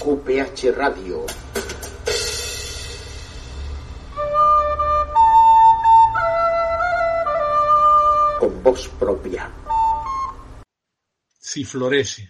QPH Radio. Con voz propia. Si florece.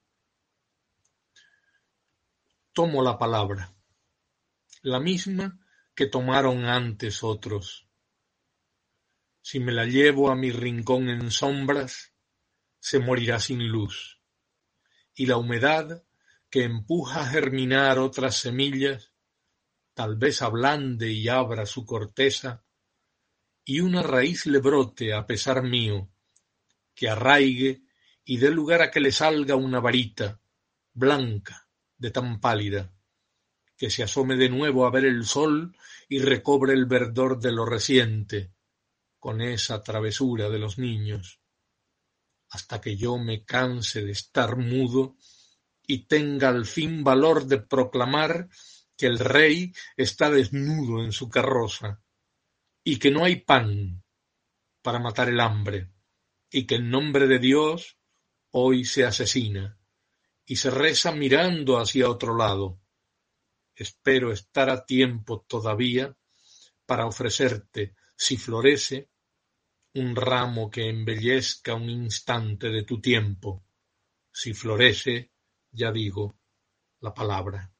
Tomo la palabra, la misma que tomaron antes otros. Si me la llevo a mi rincón en sombras, se morirá sin luz. Y la humedad que empuja a germinar otras semillas, tal vez ablande y abra su corteza, y una raíz le brote a pesar mío, que arraigue y dé lugar a que le salga una varita, blanca, de tan pálida, que se asome de nuevo a ver el sol y recobre el verdor de lo reciente, con esa travesura de los niños, hasta que yo me canse de estar mudo y tenga al fin valor de proclamar que el rey está desnudo en su carroza, y que no hay pan para matar el hambre, y que en nombre de Dios hoy se asesina, y se reza mirando hacia otro lado. Espero estar a tiempo todavía para ofrecerte, si florece, un ramo que embellezca un instante de tu tiempo. Si florece, ya digo, la palabra.